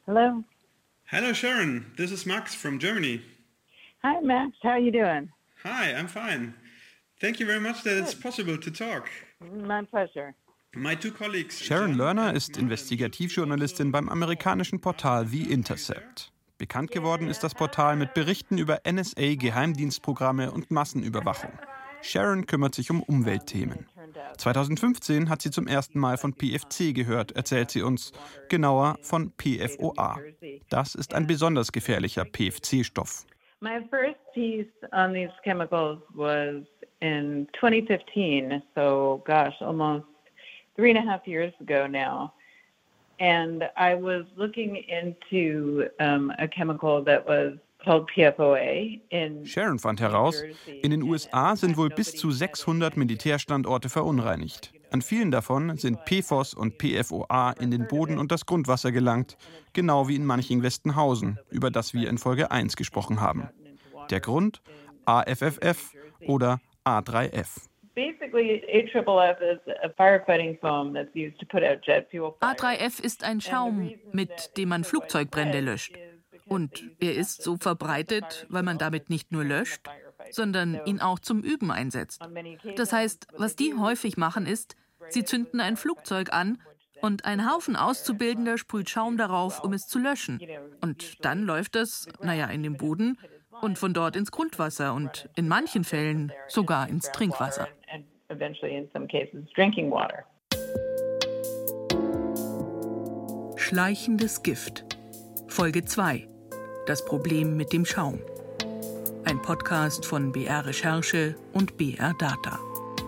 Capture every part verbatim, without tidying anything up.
Hello. Hello, Sharon. This is Max from Germany. Hi, Max. How are you doing? Hi, I'm fine. Thank you very much that it's possible to talk. My pleasure. My two colleagues, Sharon John Lerner and ist Martin, Investigativjournalistin beim amerikanischen Portal The Intercept. Bekannt geworden ist das Portal mit Berichten über N S A-Geheimdienstprogramme und Massenüberwachung. Sharon kümmert sich um Umweltthemen. zweitausendfünfzehn hat sie zum ersten Mal von P F C gehört, erzählt sie uns. Genauer von P F O A. Das ist ein besonders gefährlicher P F C-Stoff. My first piece on these chemicals was in twenty fifteen, so gosh, almost three and a half years ago now. And I was looking into um, a chemical that was called P F O A in Sharon fand heraus, in den U S A sind wohl bis zu sechshundert Militärstandorte verunreinigt. An vielen davon sind P F O S und P F O A in den Boden und das Grundwasser gelangt, genau wie in Manching-Westenhausen, über das wir in Folge eins gesprochen haben. Der Grund? A F F F oder A drei F. A drei F ist ein Schaum, mit dem man Flugzeugbrände löscht. Und er ist so verbreitet, weil man damit nicht nur löscht, sondern ihn auch zum Üben einsetzt. Das heißt, was die häufig machen ist, sie zünden ein Flugzeug an und ein Haufen Auszubildender sprüht Schaum darauf, um es zu löschen. Und dann läuft es, naja, in den Boden und von dort ins Grundwasser und in manchen Fällen sogar ins Trinkwasser. Schleichendes Gift. Folge zwei. Das Problem mit dem Schaum. Ein Podcast von B R Recherche und B R Data.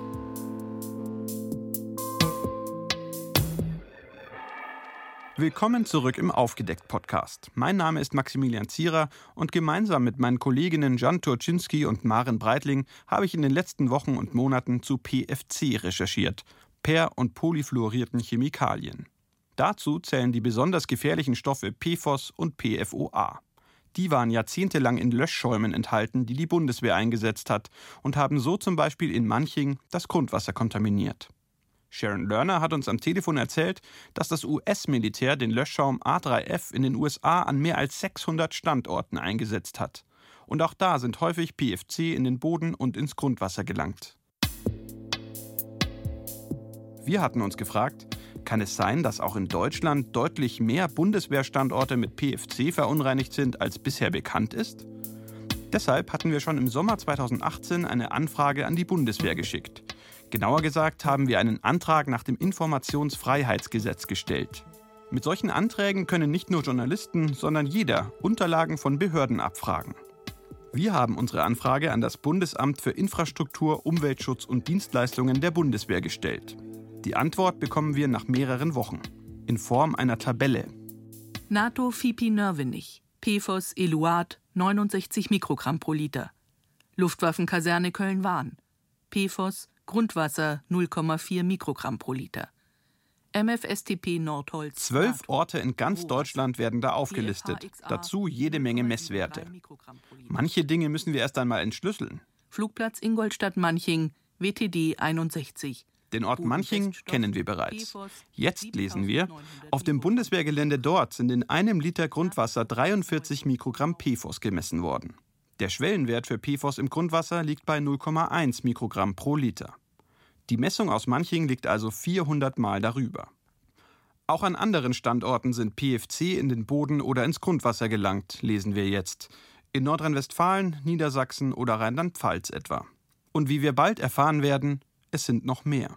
Willkommen zurück im Aufgedeckt-Podcast. Mein Name ist Maximilian Zierer und gemeinsam mit meinen Kolleginnen Jan Turczynski und Maren Breitling habe ich in den letzten Wochen und Monaten zu P F C recherchiert, per- und polyfluorierten Chemikalien. Dazu zählen die besonders gefährlichen Stoffe P F O S und P F O A. Die waren jahrzehntelang in Löschschäumen enthalten, die die Bundeswehr eingesetzt hat und haben so zum Beispiel in Manching das Grundwasser kontaminiert. Sharon Lerner hat uns am Telefon erzählt, dass das U S-Militär den Löschschaum A drei F in den U S A an mehr als sechshundert Standorten eingesetzt hat. Und auch da sind häufig P F C in den Boden und ins Grundwasser gelangt. Wir hatten uns gefragt, kann es sein, dass auch in Deutschland deutlich mehr Bundeswehrstandorte mit P F C verunreinigt sind, als bisher bekannt ist? Deshalb hatten wir schon im Sommer zweitausendachtzehn eine Anfrage an die Bundeswehr geschickt. Genauer gesagt haben wir einen Antrag nach dem Informationsfreiheitsgesetz gestellt. Mit solchen Anträgen können nicht nur Journalisten, sondern jeder Unterlagen von Behörden abfragen. Wir haben unsere Anfrage an das Bundesamt für Infrastruktur, Umweltschutz und Dienstleistungen der Bundeswehr gestellt. Die Antwort bekommen wir nach mehreren Wochen, in Form einer Tabelle. NATO Fipi-Nörvenich, P F O S Eluat neunundsechzig Mikrogramm pro Liter. Luftwaffenkaserne Köln-Wahn, P F O S Grundwasser null Komma vier Mikrogramm pro Liter. M F S T P Nordholz. Zwölf Orte in ganz Deutschland werden da aufgelistet. Dazu jede Menge Messwerte. Manche Dinge müssen wir erst einmal entschlüsseln. Flugplatz Ingolstadt-Manching, W T D einundsechzig. Den Ort Manching kennen wir bereits. Jetzt lesen wir, auf dem Bundeswehrgelände dort sind in einem Liter Grundwasser dreiundvierzig Mikrogramm P F O S gemessen worden. Der Schwellenwert für P F O S im Grundwasser liegt bei null Komma eins Mikrogramm pro Liter. Die Messung aus Manching liegt also vierhundert Mal darüber. Auch an anderen Standorten sind P F C in den Boden oder ins Grundwasser gelangt, lesen wir jetzt. In Nordrhein-Westfalen, Niedersachsen oder Rheinland-Pfalz etwa. Und wie wir bald erfahren werden, es sind noch mehr.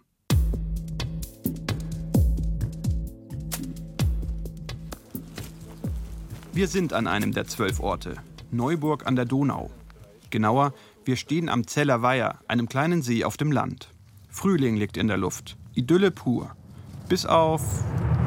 Wir sind an einem der zwölf Orte, Neuburg an der Donau. Genauer, wir stehen am Zeller Weiher, einem kleinen See auf dem Land. Frühling liegt in der Luft, Idylle pur. Bis auf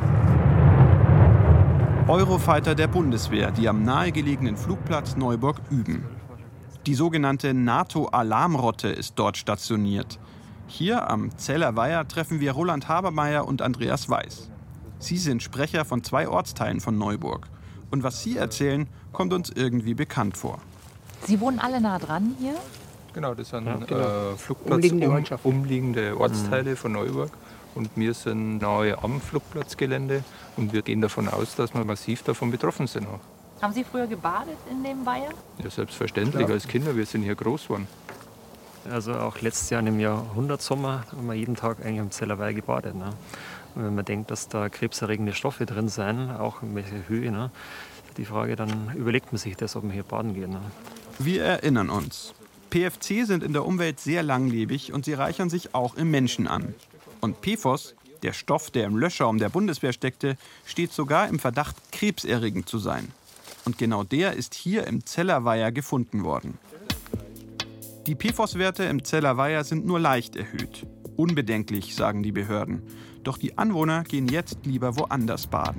Eurofighter der Bundeswehr, die am nahegelegenen Flugplatz Neuburg üben. Die sogenannte NATO-Alarmrotte ist dort stationiert. Hier am Zeller Weiher treffen wir Roland Habermeyer und Andreas Weiß. Sie sind Sprecher von zwei Ortsteilen von Neuburg. Und was sie erzählen, kommt uns irgendwie bekannt vor. Sie wohnen alle nah dran hier? Genau, das sind ja, genau. äh, Flugplatz umliegende, um, umliegende Ortsteile mhm. von Neuburg. Und wir sind nahe am Flugplatzgelände und wir gehen davon aus, dass wir massiv davon betroffen sind. Auch. Haben Sie früher gebadet in dem Weiher? Ja, selbstverständlich, als Kinder, wir sind hier groß geworden. Also auch letztes Jahr im Jahrhundertsommer haben wir jeden Tag eigentlich am Zellerweiher gebadet. Ne? Und wenn man denkt, dass da krebserregende Stoffe drin sind, auch in welcher Höhe, ne? Die Frage, dann überlegt man sich das, ob man hier baden geht. Ne? Wir erinnern uns. P F C sind in der Umwelt sehr langlebig und sie reichern sich auch im Menschen an. Und P F O S, der Stoff, der im Löschschaum der Bundeswehr steckte, steht sogar im Verdacht, krebserregend zu sein. Und genau der ist hier im Zellerweiher gefunden worden. Die P F O S-Werte im Zellerweiher sind nur leicht erhöht. Unbedenklich, sagen die Behörden. Doch die Anwohner gehen jetzt lieber woanders baden.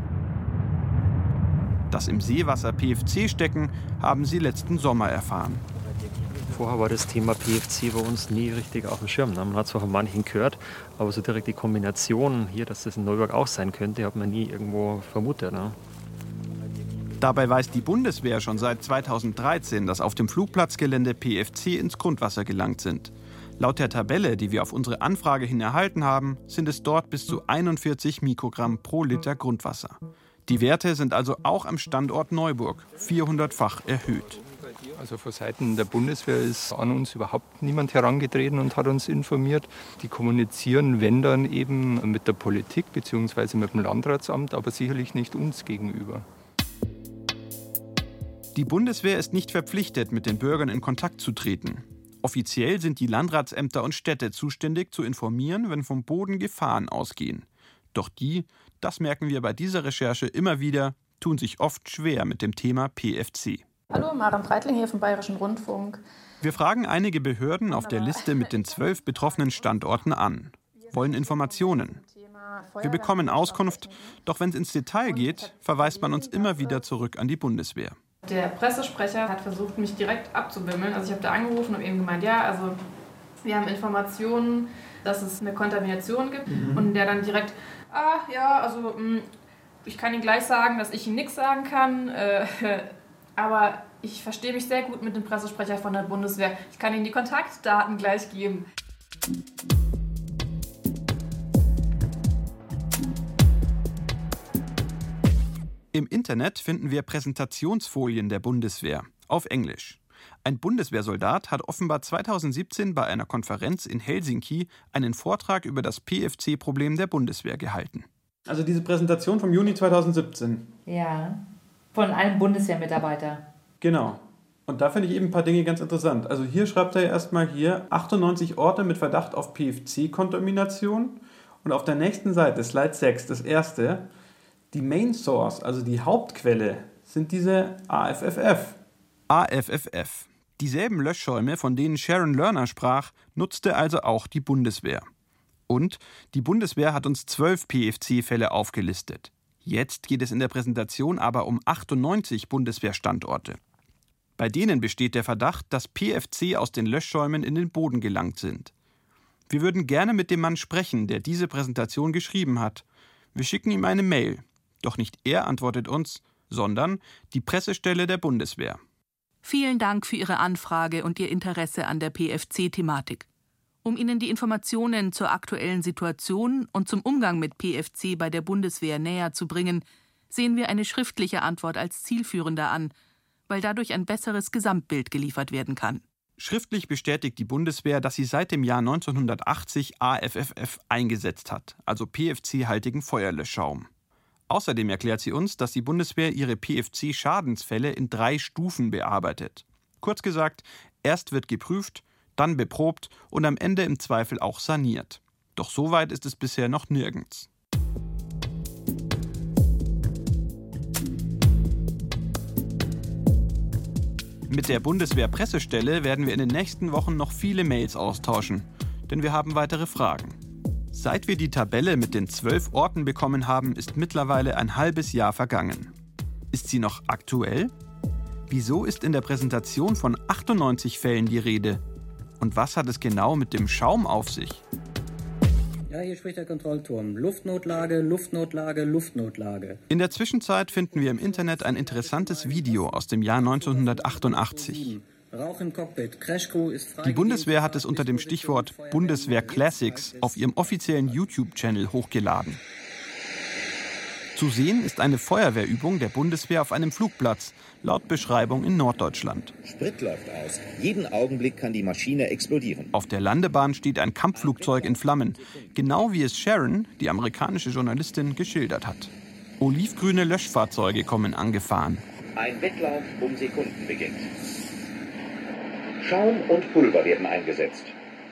Dass im Seewasser P F C stecken, haben sie letzten Sommer erfahren. Vorher war das Thema P F C bei uns nie richtig auf dem Schirm. Ne? Man hat zwar von manchen gehört, aber so direkt die Kombination hier, dass das in Neuburg auch sein könnte, hat man nie irgendwo vermutet. Ne? Dabei weiß die Bundeswehr schon seit zweitausenddreizehn, dass auf dem Flugplatzgelände P F C ins Grundwasser gelangt sind. Laut der Tabelle, die wir auf unsere Anfrage hin erhalten haben, sind es dort bis zu einundvierzig Mikrogramm pro Liter Grundwasser. Die Werte sind also auch am Standort Neuburg vierhundertfach erhöht. Also von Seiten der Bundeswehr ist an uns überhaupt niemand herangetreten und hat uns informiert. Die kommunizieren, wenn dann eben mit der Politik bzw. mit dem Landratsamt, aber sicherlich nicht uns gegenüber. Die Bundeswehr ist nicht verpflichtet, mit den Bürgern in Kontakt zu treten. Offiziell sind die Landratsämter und Städte zuständig, zu informieren, wenn vom Boden Gefahren ausgehen. Doch die, das merken wir bei dieser Recherche immer wieder, tun sich oft schwer mit dem Thema P F C. Hallo, Maren Breitling hier vom Bayerischen Rundfunk. Wir fragen einige Behörden auf der Liste mit den zwölf betroffenen Standorten an, wollen Informationen. Wir bekommen Auskunft, doch wenn es ins Detail geht, verweist man uns immer wieder zurück an die Bundeswehr. Der Pressesprecher hat versucht, mich direkt abzuwimmeln. Also ich habe da angerufen und eben gemeint, ja, also wir haben Informationen, dass es eine Kontamination gibt. Mhm. Und der dann direkt, ah ja, also mh, ich kann Ihnen gleich sagen, dass ich Ihnen nichts sagen kann. Äh, aber ich verstehe mich sehr gut mit dem Pressesprecher von der Bundeswehr. Ich kann Ihnen die Kontaktdaten gleich geben. Im Internet finden wir Präsentationsfolien der Bundeswehr auf Englisch. Ein Bundeswehrsoldat hat offenbar zweitausendsiebzehn bei einer Konferenz in Helsinki einen Vortrag über das P F C-Problem der Bundeswehr gehalten. Also diese Präsentation vom Juni zweitausendsiebzehn. Ja, von einem Bundeswehrmitarbeiter. Genau. Und da finde ich eben ein paar Dinge ganz interessant. Also hier schreibt er erstmal hier achtundneunzig Orte mit Verdacht auf P F C-Kontamination. Und auf der nächsten Seite, Slide sechs, das erste, die Main Source, also die Hauptquelle, sind diese A F F F. A F F F. Dieselben Löschschäume, von denen Sharon Lerner sprach, nutzte also auch die Bundeswehr. Und die Bundeswehr hat uns zwölf P F C-Fälle aufgelistet. Jetzt geht es in der Präsentation aber um achtundneunzig Bundeswehrstandorte. Bei denen besteht der Verdacht, dass P F C aus den Löschschäumen in den Boden gelangt sind. Wir würden gerne mit dem Mann sprechen, der diese Präsentation geschrieben hat. Wir schicken ihm eine Mail. Doch nicht er antwortet uns, sondern die Pressestelle der Bundeswehr. Vielen Dank für Ihre Anfrage und Ihr Interesse an der P F C-Thematik. Um Ihnen die Informationen zur aktuellen Situation und zum Umgang mit P F C bei der Bundeswehr näher zu bringen, sehen wir eine schriftliche Antwort als zielführender an, weil dadurch ein besseres Gesamtbild geliefert werden kann. Schriftlich bestätigt die Bundeswehr, dass sie seit dem Jahr neunzehnhundertachtzig A F F F eingesetzt hat, also P F C-haltigen Feuerlöschschaum. Außerdem erklärt sie uns, dass die Bundeswehr ihre P F C-Schadensfälle in drei Stufen bearbeitet. Kurz gesagt, erst wird geprüft, dann beprobt und am Ende im Zweifel auch saniert. Doch so weit ist es bisher noch nirgends. Mit der Bundeswehr-Pressestelle werden wir in den nächsten Wochen noch viele Mails austauschen, denn wir haben weitere Fragen. Seit wir die Tabelle mit den zwölf Orten bekommen haben, ist mittlerweile ein halbes Jahr vergangen. Ist sie noch aktuell? Wieso ist in der Präsentation von achtundneunzig Fällen die Rede? Und was hat es genau mit dem Schaum auf sich? Ja, hier spricht der Kontrollturm. Luftnotlage, Luftnotlage, Luftnotlage. In der Zwischenzeit finden wir im Internet ein interessantes Video aus dem Jahr neunzehnhundertachtundachtzig. Rauch im Cockpit. Crashcrew ist frei. Die Bundeswehr hat es unter dem Stichwort Bundeswehr Classics auf ihrem offiziellen YouTube-Channel hochgeladen. Zu sehen ist eine Feuerwehrübung der Bundeswehr auf einem Flugplatz, laut Beschreibung in Norddeutschland. Sprit läuft aus. Jeden Augenblick kann die Maschine explodieren. Auf der Landebahn steht ein Kampfflugzeug in Flammen, genau wie es Sharon, die amerikanische Journalistin, geschildert hat. Olivgrüne Löschfahrzeuge kommen angefahren. Ein Wettlauf um Sekunden beginnt. Schaum und Pulver werden eingesetzt.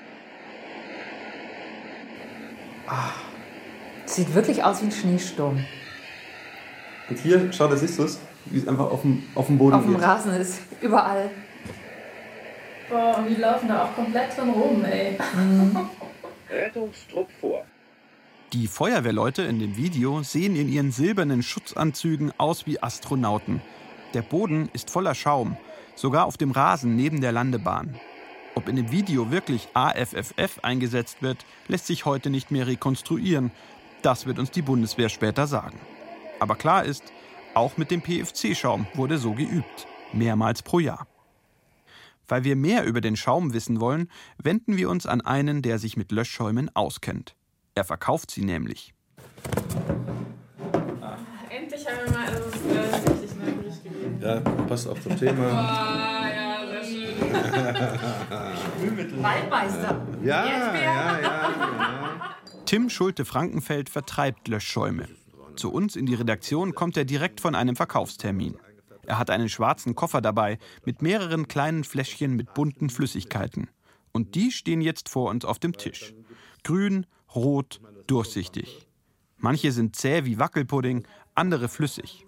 Ah, sieht wirklich aus wie ein Schneesturm. Und hier, schau, da siehst du es, wie es einfach auf dem, auf dem Boden Auf dem geht. Rasen ist, überall. Boah, und die laufen da auch komplett drin rum, ey. Mhm. Rettungstrupp vor. Die Feuerwehrleute in dem Video sehen in ihren silbernen Schutzanzügen aus wie Astronauten. Der Boden ist voller Schaum, sogar auf dem Rasen neben der Landebahn. Ob in dem Video wirklich A F F F eingesetzt wird, lässt sich heute nicht mehr rekonstruieren. Das wird uns die Bundeswehr später sagen. Aber klar ist, auch mit dem P F C-Schaum wurde so geübt. Mehrmals pro Jahr. Weil wir mehr über den Schaum wissen wollen, wenden wir uns an einen, der sich mit Löschschäumen auskennt. Er verkauft sie nämlich. Endlich haben wir mal, also es ist äh, richtig nervig gewesen. Ja, passt auch zum Thema. Oh, ja, sehr schön. Waldmeister. Ja, ja, ja, ja. Tim Schulte-Frankenfeld vertreibt Löschschäume. Zu uns in die Redaktion kommt er direkt von einem Verkaufstermin. Er hat einen schwarzen Koffer dabei mit mehreren kleinen Fläschchen mit bunten Flüssigkeiten. Und die stehen jetzt vor uns auf dem Tisch. Grün, rot, durchsichtig. Manche sind zäh wie Wackelpudding, andere flüssig.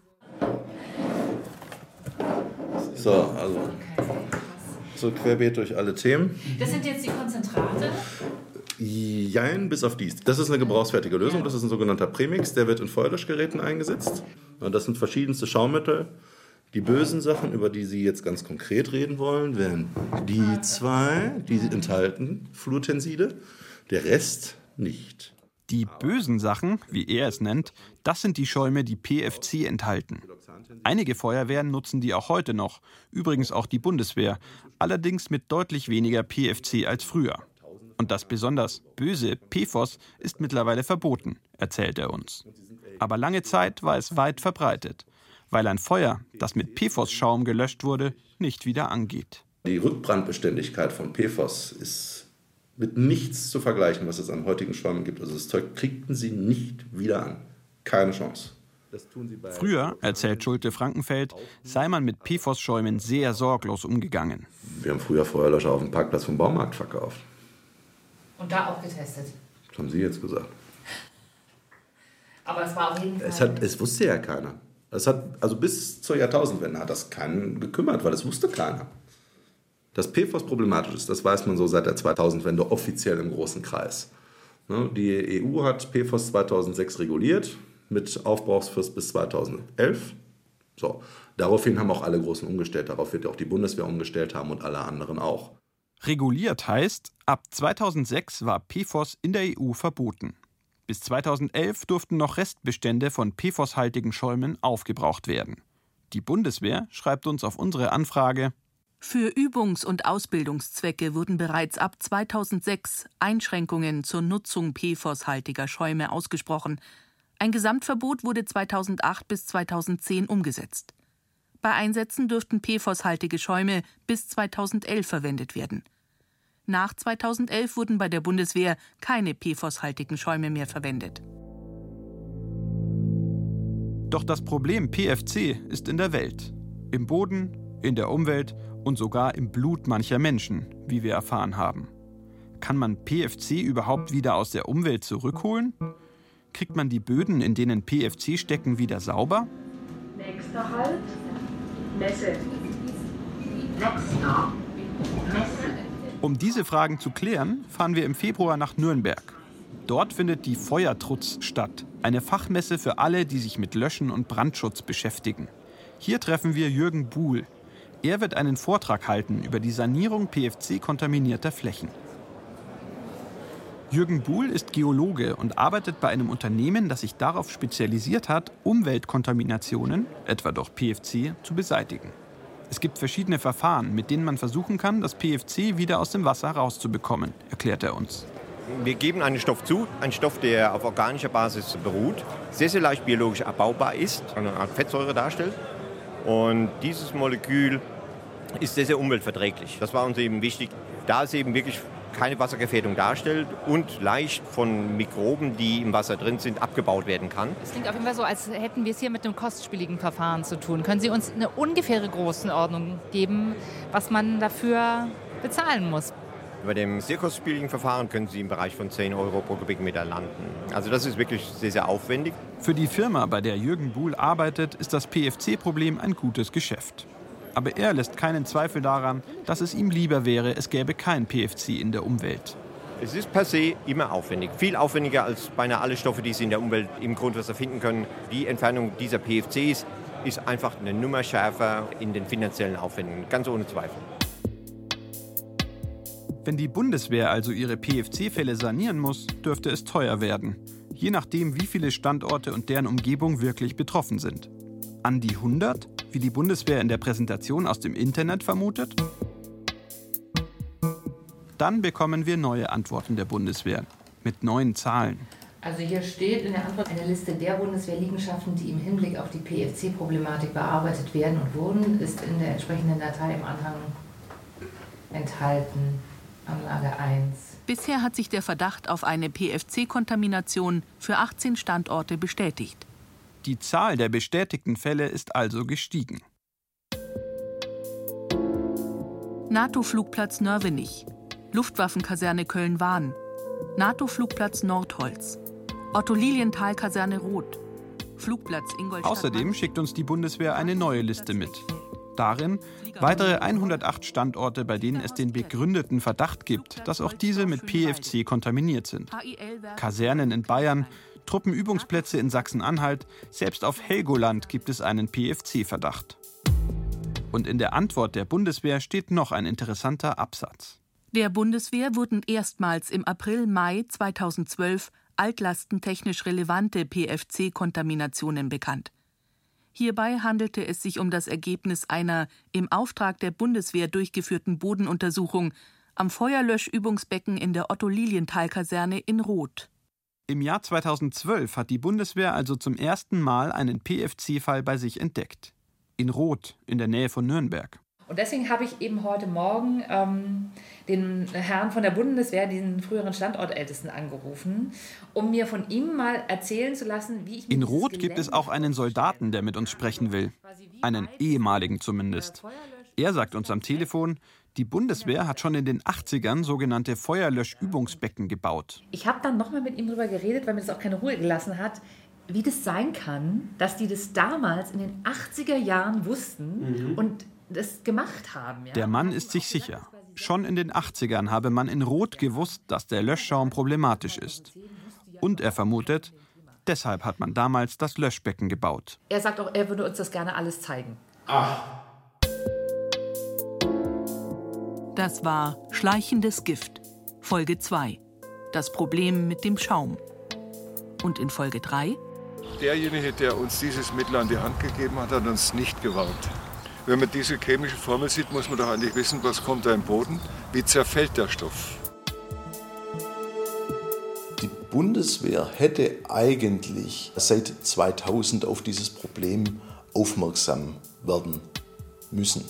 So, also so querbeet durch alle Themen. Das sind jetzt die Konzentrate? Jein, bis auf dies. Das ist eine gebrauchsfertige Lösung, das ist ein sogenannter Premix, der wird in Feuerlöschgeräten eingesetzt. Und das sind verschiedenste Schaumittel. Die bösen Sachen, über die Sie jetzt ganz konkret reden wollen, wären die zwei, die enthalten Fluortenside, der Rest nicht. Die bösen Sachen, wie er es nennt, das sind die Schäume, die P F C enthalten. Einige Feuerwehren nutzen die auch heute noch, übrigens auch die Bundeswehr, allerdings mit deutlich weniger P F C als früher. Und das besonders böse P F O S ist mittlerweile verboten, erzählt er uns. Aber lange Zeit war es weit verbreitet, weil ein Feuer, das mit P F O S-Schaum gelöscht wurde, nicht wieder angeht. Die Rückbrandbeständigkeit von P F O S ist mit nichts zu vergleichen, was es an heutigen Schäumen gibt. Also das Zeug kriegten sie nicht wieder an. Keine Chance. Früher, erzählt Schulte-Frankenfeld, sei man mit P F O S-Schäumen sehr sorglos umgegangen. Wir haben früher Feuerlöscher auf dem Parkplatz vom Baumarkt verkauft. Und da auch getestet. Das haben Sie jetzt gesagt. Aber es war auf jeden Fall... Es, hat, es wusste ja keiner. Es hat, also bis zur Jahrtausendwende hat das keinen gekümmert, weil es wusste keiner. Dass P F O S problematisch ist, das weiß man so seit der zweitausendwende offiziell im großen Kreis. Die E U hat P F O S zweitausendsechs reguliert mit Aufbrauchsfrist bis zweitausendelf. So. Daraufhin haben auch alle Großen umgestellt. Darauf wird auch die Bundeswehr umgestellt haben und alle anderen auch. Reguliert heißt, ab zweitausendsechs war P F O S in der E U verboten. Bis zweitausendelf durften noch Restbestände von P F O S-haltigen Schäumen aufgebraucht werden. Die Bundeswehr schreibt uns auf unsere Anfrage: Für Übungs- und Ausbildungszwecke wurden bereits ab zweitausendsechs Einschränkungen zur Nutzung P F O S-haltiger Schäume ausgesprochen. Ein Gesamtverbot wurde zweitausendacht bis zweitausendzehn umgesetzt. Bei Einsätzen dürften P F O S-haltige Schäume bis zweitausendelf verwendet werden. Nach zweitausendelf wurden bei der Bundeswehr keine P F O S-haltigen Schäume mehr verwendet. Doch das Problem P F C ist in der Welt. Im Boden, in der Umwelt und sogar im Blut mancher Menschen, wie wir erfahren haben. Kann man P F C überhaupt wieder aus der Umwelt zurückholen? Kriegt man die Böden, in denen P F C stecken, wieder sauber? Nächster Halt, Messe. Nächster, Messe. Um diese Fragen zu klären, fahren wir im Februar nach Nürnberg. Dort findet die Feuertrutz statt, eine Fachmesse für alle, die sich mit Löschen und Brandschutz beschäftigen. Hier treffen wir Jürgen Buhl. Er wird einen Vortrag halten über die Sanierung P F C-kontaminierter Flächen. Jürgen Buhl ist Geologe und arbeitet bei einem Unternehmen, das sich darauf spezialisiert hat, Umweltkontaminationen, etwa durch P F C, zu beseitigen. Es gibt verschiedene Verfahren, mit denen man versuchen kann, das P F C wieder aus dem Wasser rauszubekommen, erklärt er uns. Wir geben einen Stoff zu, einen Stoff, der auf organischer Basis beruht, sehr, sehr leicht biologisch abbaubar ist, eine Art Fettsäure darstellt. Und dieses Molekül ist sehr, sehr umweltverträglich. Das war uns eben wichtig, da es eben wirklich keine Wassergefährdung darstellt und leicht von Mikroben, die im Wasser drin sind, abgebaut werden kann. Es klingt auf jeden Fall so, als hätten wir es hier mit einem kostspieligen Verfahren zu tun. Können Sie uns eine ungefähre Größenordnung geben, was man dafür bezahlen muss? Bei dem sehr kostspieligen Verfahren können Sie im Bereich von zehn Euro pro Kubikmeter landen. Also das ist wirklich sehr, sehr aufwendig. Für die Firma, bei der Jürgen Buhl arbeitet, ist das P F C-Problem ein gutes Geschäft. Aber er lässt keinen Zweifel daran, dass es ihm lieber wäre, es gäbe kein P F C in der Umwelt. Es ist per se immer aufwendig. Viel aufwendiger als beinahe alle Stoffe, die Sie in der Umwelt im Grundwasser finden können. Die Entfernung dieser P F Cs ist einfach eine Nummer schärfer in den finanziellen Aufwendungen, ganz ohne Zweifel. Wenn die Bundeswehr also ihre P F C-Fälle sanieren muss, dürfte es teuer werden. Je nachdem, wie viele Standorte und deren Umgebung wirklich betroffen sind. An die hundert, wie die Bundeswehr in der Präsentation aus dem Internet vermutet? Dann bekommen wir neue Antworten der Bundeswehr mit neuen Zahlen. Also hier steht in der Antwort eine Liste der Bundeswehrliegenschaften, die im Hinblick auf die P F C-Problematik bearbeitet werden und wurden, ist in der entsprechenden Datei im Anhang enthalten. Anlage eins. Bisher hat sich der Verdacht auf eine P F C-Kontamination für achtzehn Standorte bestätigt. Die Zahl der bestätigten Fälle ist also gestiegen. NATO-Flugplatz Nörvenich, Luftwaffenkaserne Köln-Wahn, NATO-Flugplatz Nordholz, Otto-Lilienthal-Kaserne Roth, Flugplatz Ingolstadt. Außerdem schickt uns die Bundeswehr eine neue Liste mit. Darin weitere hundertacht Standorte, bei denen es den begründeten Verdacht gibt, dass auch diese mit P F C kontaminiert sind. Kasernen in Bayern, Truppenübungsplätze in Sachsen-Anhalt, selbst auf Helgoland gibt es einen P F C-Verdacht. Und in der Antwort der Bundeswehr steht noch ein interessanter Absatz. Der Bundeswehr wurden erstmals im April-Mai zweitausendzwölf altlastentechnisch relevante P F C-Kontaminationen bekannt. Hierbei handelte es sich um das Ergebnis einer im Auftrag der Bundeswehr durchgeführten Bodenuntersuchung am Feuerlöschübungsbecken in der Otto-Lilienthal-Kaserne in Roth. Im Jahr zweitausendzwölf hat die Bundeswehr also zum ersten Mal einen P F C-Fall bei sich entdeckt. In Roth, in der Nähe von Nürnberg. Und deswegen habe ich eben heute Morgen ähm, den Herrn von der Bundeswehr, den früheren Standortältesten, angerufen, um mir von ihm mal erzählen zu lassen, wie ich... In Roth gibt es auch einen Soldaten, der mit uns sprechen will. Einen ehemaligen zumindest. Er sagt uns am Telefon, die Bundeswehr hat schon in den achtzigern sogenannte Feuerlöschübungsbecken gebaut. Ich habe dann nochmal mit ihm darüber geredet, weil mir das auch keine Ruhe gelassen hat, wie das sein kann, dass die das damals in den achtziger Jahren wussten mhm. und das gemacht haben. Ja? Der Mann ist sich sicher. Schon in den achtzigern habe man in Roth gewusst, dass der Löschschaum problematisch ist. Und er vermutet, deshalb hat man damals das Löschbecken gebaut. Er sagt auch, er würde uns das gerne alles zeigen. Ach. Das war Schleichendes Gift, Folge zwei. Das Problem mit dem Schaum. Und in Folge drei? Derjenige, der uns dieses Mittel an die Hand gegeben hat, hat uns nicht gewarnt. Wenn man diese chemische Formel sieht, muss man doch eigentlich wissen, was kommt da im Boden, wie zerfällt der Stoff. Die Bundeswehr hätte eigentlich seit zweitausend auf dieses Problem aufmerksam werden müssen.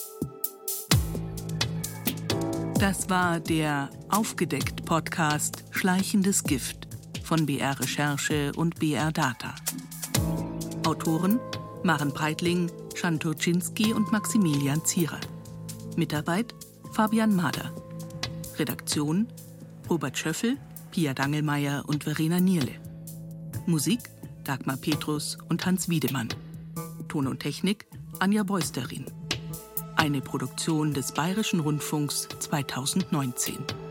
Das war der Aufgedeckt-Podcast Schleichendes Gift von B R Recherche und B R Data. Autoren Maren Breitling, Jan Turczynski und Maximilian Zierer. Mitarbeit Fabian Mader. Redaktion Robert Schöffel, Pia Dangelmeier und Verena Nierle. Musik Dagmar Petrus und Hans Wiedemann. Ton und Technik Anja Beusterin. Eine Produktion des Bayerischen Rundfunks zweitausendneunzehn.